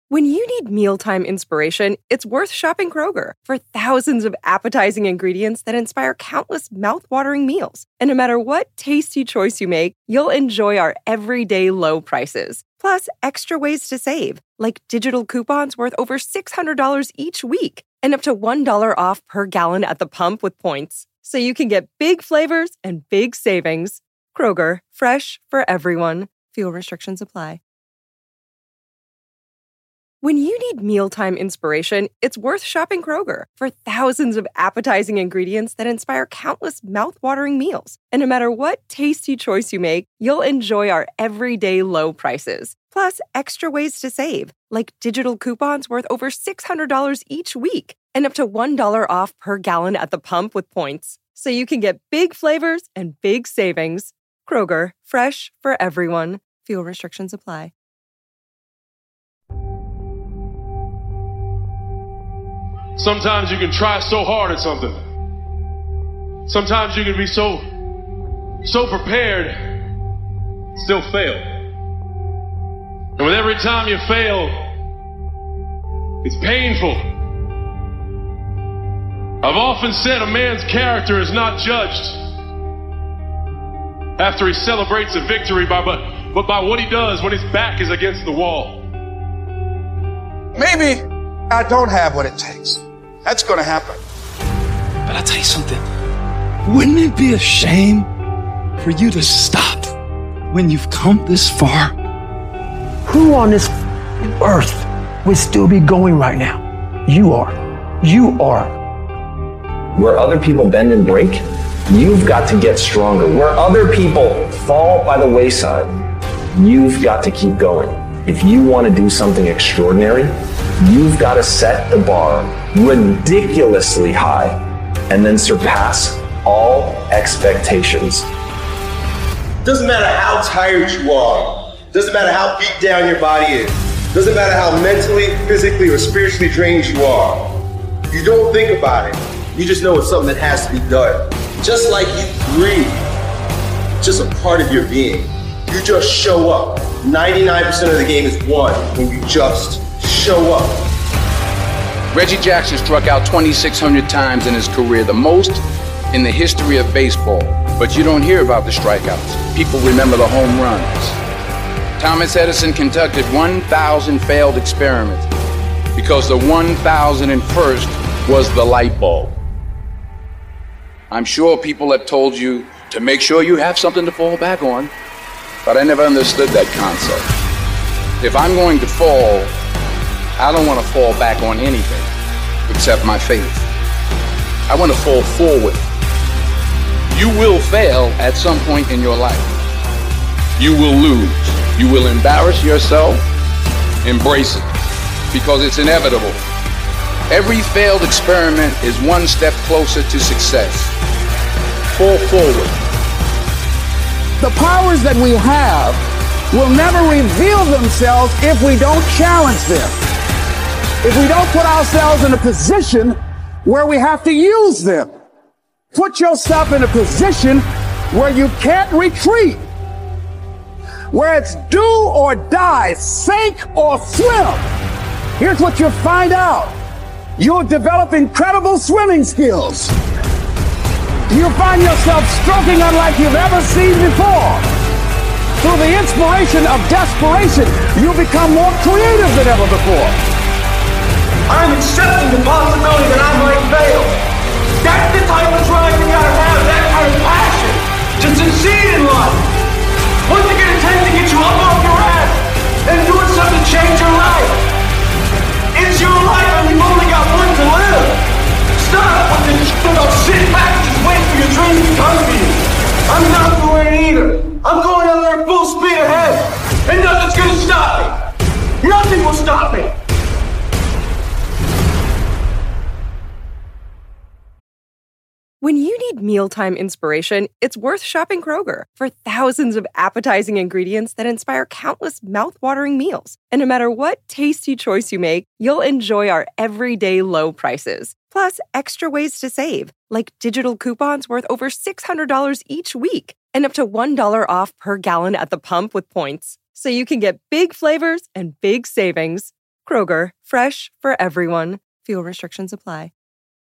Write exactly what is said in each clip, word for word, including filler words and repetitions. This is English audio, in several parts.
When you need mealtime inspiration, it's worth shopping Kroger for thousands of appetizing ingredients that inspire countless mouth-watering meals. And no matter what tasty choice you make, you'll enjoy our everyday low prices. Plus, extra ways to save, like digital coupons worth over six hundred dollars each week and up to one dollar off per gallon at the pump with points. So you can get big flavors and big savings. Kroger, fresh for everyone. Fuel restrictions apply. When you need mealtime inspiration, it's worth shopping Kroger for thousands of appetizing ingredients that inspire countless mouth-watering meals. And no matter what tasty choice you make, you'll enjoy our everyday low prices. Plus, extra ways to save, like digital coupons worth over six hundred dollars each week and up to one dollar off per gallon at the pump with points. So you can get big flavors and big savings. Kroger, fresh for everyone. Fuel restrictions apply. Sometimes you can try so hard at something. Sometimes you can be so, so prepared, still fail. And with every time you fail, it's painful. I've often said a man's character is not judged after he celebrates a victory, by, but, but by what he does when his back is against the wall. Maybe I don't have what it takes. That's going to happen. But I'll tell you something. Wouldn't it be a shame for you to stop when you've come this far? Who on this earth would still be going right now? You are. You are. Where other people bend and break, you've got to get stronger. Where other people fall by the wayside, you've got to keep going. If you want to do something extraordinary, you've got to set the bar ridiculously high and then surpass all expectations. Doesn't matter how tired you are. Doesn't matter how beat down your body is. Doesn't matter how mentally, physically, or spiritually drained you are. You don't think about it. You just know it's something that has to be done. Just like you breathe. Just a part of your being. You just show up. ninety-nine percent of the game is won when you just show up. Reggie Jackson struck out twenty-six hundred times in his career, the most in the history of baseball. But you don't hear about the strikeouts. People remember the home runs. Thomas Edison conducted one thousand failed experiments because the one thousand first was the light bulb. I'm sure people have told you to make sure you have something to fall back on, but I never understood that concept. If I'm going to fall, I don't want to fall back on anything except my faith. I want to fall forward. You will fail at some point in your life. You will lose. You will embarrass yourself. Embrace it, because it's inevitable. Every failed experiment is one step closer to success. Fall forward. The powers that we have will never reveal themselves if we don't challenge them. If we don't put ourselves in a position where we have to use them. Put yourself in a position where you can't retreat. Where it's do or die, sink or swim. Here's what you'll find out. You'll develop incredible swimming skills. You'll find yourself stroking unlike you've ever seen before. Through the inspiration of desperation, you'll become more creative than ever before. I'm accepting the possibility that I might fail. That's the type of drive you gotta have, that kind of passion to succeed in life. What's it gonna take to get you up off your ass and doing something to change your life? It's your life and you've only got one to live. Stop with this shit about sitting back and just wait for your dreams to come to you. I'm not doing it either. I'm going out there full speed ahead. And nothing's gonna stop me. Nothing will stop me. When you need mealtime inspiration, it's worth shopping Kroger for thousands of appetizing ingredients that inspire countless mouth-watering meals. And no matter what tasty choice you make, you'll enjoy our everyday low prices. Plus, extra ways to save, like digital coupons worth over six hundred dollars each week and up to one dollar off per gallon at the pump with points. So you can get big flavors and big savings. Kroger, fresh for everyone. Fuel restrictions apply.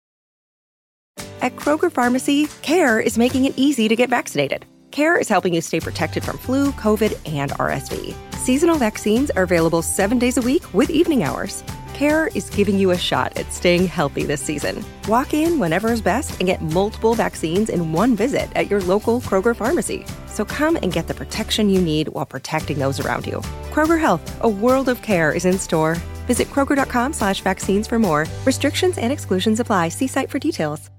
At Kroger Pharmacy, CARE is making it easy to get vaccinated. CARE is helping you stay protected from flu, COVID, and R S V. Seasonal vaccines are available seven days a week with evening hours. CARE is giving you a shot at staying healthy this season. Walk in whenever is best and get multiple vaccines in one visit at your local Kroger pharmacy. So come and get the protection you need while protecting those around you. Kroger Health, a world of care is in store. Visit Kroger.com slash vaccines for more. Restrictions and exclusions apply. See site for details.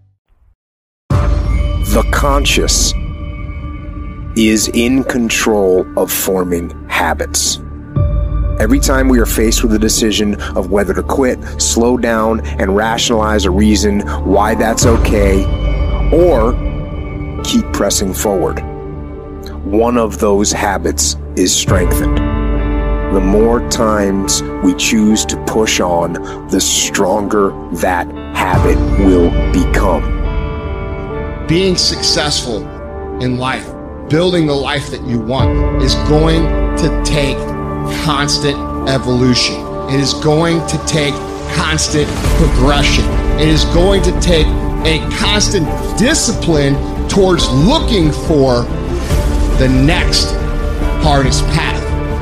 The conscious is in control of forming habits. Every time we are faced with a decision of whether to quit, slow down, and rationalize a reason why that's okay, or keep pressing forward, one of those habits is strengthened. The more times we choose to push on, the stronger that habit will become. Being successful in life, building the life that you want, is going to take constant evolution. It is going to take constant progression. It is going to take a constant discipline towards looking for the next hardest path.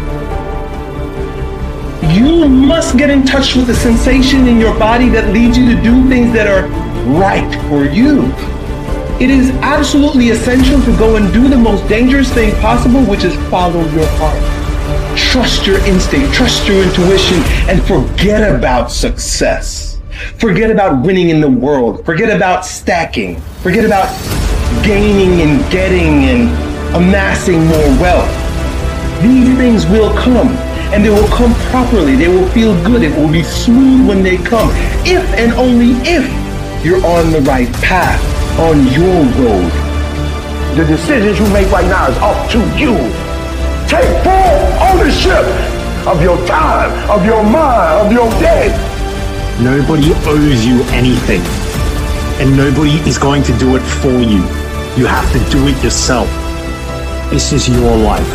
You must get in touch with the sensation in your body that leads you to do things that are right for you. It is absolutely essential to go and do the most dangerous thing possible, which is follow your heart. Trust your instinct, trust your intuition, and forget about success. Forget about winning in the world. Forget about stacking. Forget about gaining and getting and amassing more wealth. These things will come, and they will come properly. They will feel good. It will be smooth when they come, if and only if you're on the right path, on your road. The decisions you make right now is up to you. Take full ownership of your time, of your mind, of your day. Nobody owes you anything, and nobody is going to do it for you. You have to do it yourself. This is your life.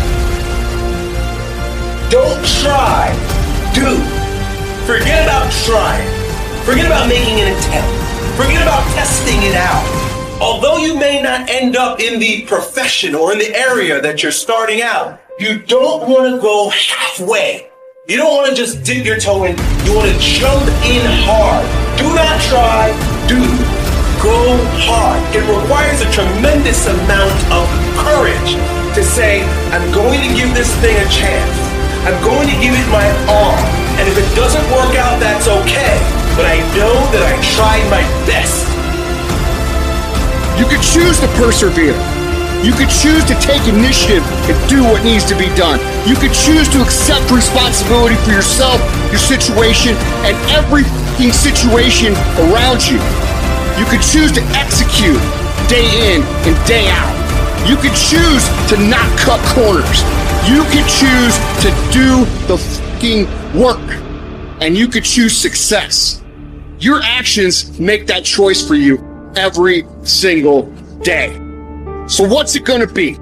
Don't try, do. Forget about trying. Forget about making an attempt. Forget about testing it out. Although you may not end up in the profession or in the area that you're starting out, you don't want to go halfway. You don't want to just dip your toe in. You want to jump in hard. Do not try, do. Go hard. It requires a tremendous amount of courage to say, I'm going to give this thing a chance. I'm going to give it my all. And if it doesn't work out, that's okay. But I know that I tried my best. You could choose to persevere. You could choose to take initiative and do what needs to be done. You could choose to accept responsibility for yourself, your situation, and every situation around you. You could choose to execute day in and day out. You could choose to not cut corners. You could choose to do the fucking work. And you could choose success. Your actions make that choice for you every single day. So what's it gonna be?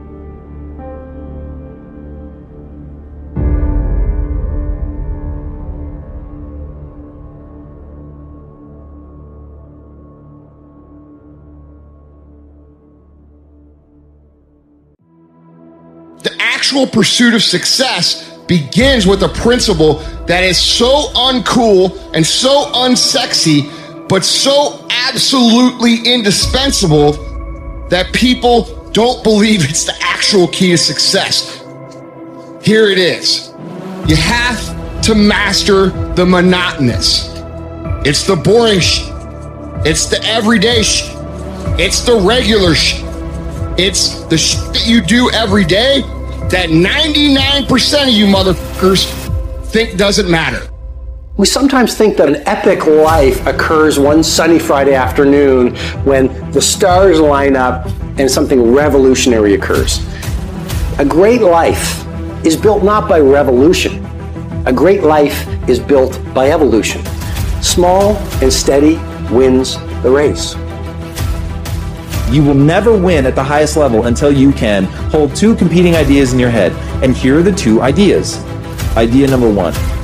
The actual pursuit of success begins with a principle that is so uncool and so unsexy, but so absolutely indispensable that people don't believe it's the actual key to success. Here it is. You have to master the monotonous. It's the boring shit. It's the everyday shit. It's the regular shit. It's the shit that you do every day that ninety-nine percent of you motherfuckers think doesn't matter. We sometimes think that an epic life occurs one sunny Friday afternoon when the stars line up and something revolutionary occurs. A great life is built not by revolution. A great life is built by evolution. Small and steady wins the race. You will never win at the highest level until you can hold two competing ideas in your head. And here are the two ideas. Idea number one,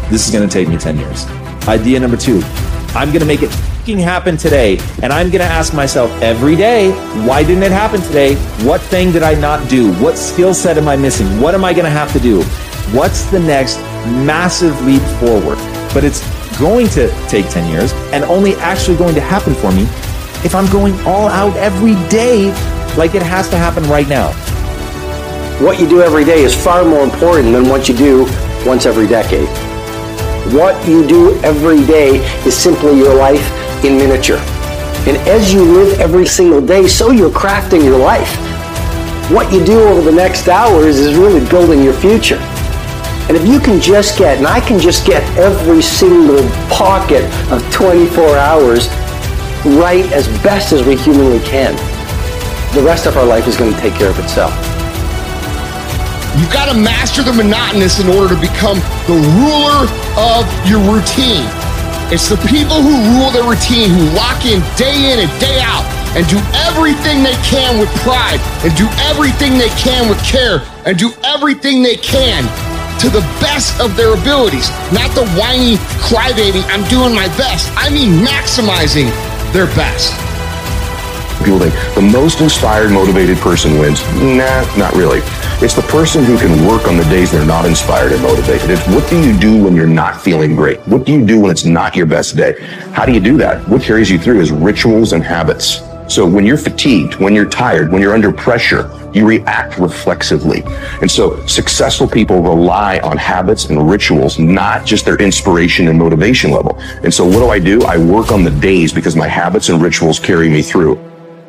this is going to take me ten years. Idea number two, I'm going to make it fucking happen today. And I'm going to ask myself every day, why didn't it happen today? What thing did I not do? What skill set am I missing? What am I going to have to do? What's the next massive leap forward? But it's going to take ten years and only actually going to happen for me if I'm going all out every day like it has to happen right now. What you do every day is far more important than what you do once every decade. What you do every day is simply your life in miniature. And as you live every single day, so you're crafting your life. What you do over the next hours is really building your future. And if you can just get, and I can just get every single pocket of twenty-four hours right as best as we humanly can, the rest of our life is going to take care of itself. You've got to master the monotonous in order to become the ruler of your routine. It's the people who rule their routine, who lock in day in and day out and do everything they can with pride and do everything they can with care and do everything they can to the best of their abilities. Not the whiny crybaby, I'm doing my best. I mean maximizing their best. People think the most inspired, motivated person wins. Nah, not really. It's the person who can work on the days they're not inspired and motivated. It's what do you do when you're not feeling great? What do you do when it's not your best day? How do you do that? What carries you through is rituals and habits. So when you're fatigued, when you're tired, when you're under pressure, you react reflexively. And so successful people rely on habits and rituals, not just their inspiration and motivation level. And so what do I do? I work on the days because my habits and rituals carry me through.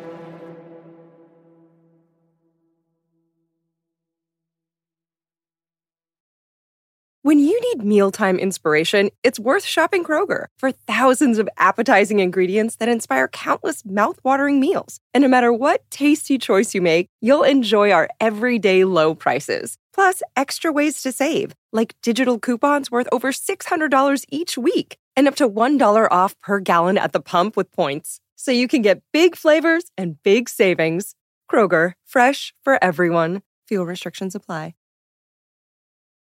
When you need mealtime inspiration, it's worth shopping Kroger for thousands of appetizing ingredients that inspire countless mouth-watering meals. And no matter what tasty choice you make, you'll enjoy our everyday low prices. Plus, extra ways to save, like digital coupons worth over six hundred dollars each week and up to one dollar off per gallon at the pump with points. So you can get big flavors and big savings. Kroger, fresh for everyone. Fuel restrictions apply.